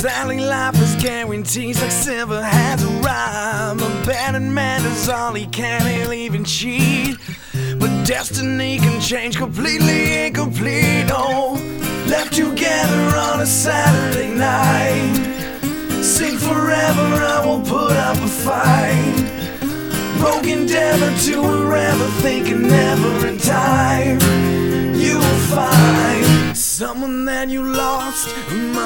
Sadly, life is guarantees like silver has a rhyme. Abandoned man does all he can, he'll even cheat. But destiny can change completely incomplete. Oh, left together on a Saturday night. Sing forever, I won't put up a fight. Broke endeavor to forever, thinking never in time you will find someone that you lost.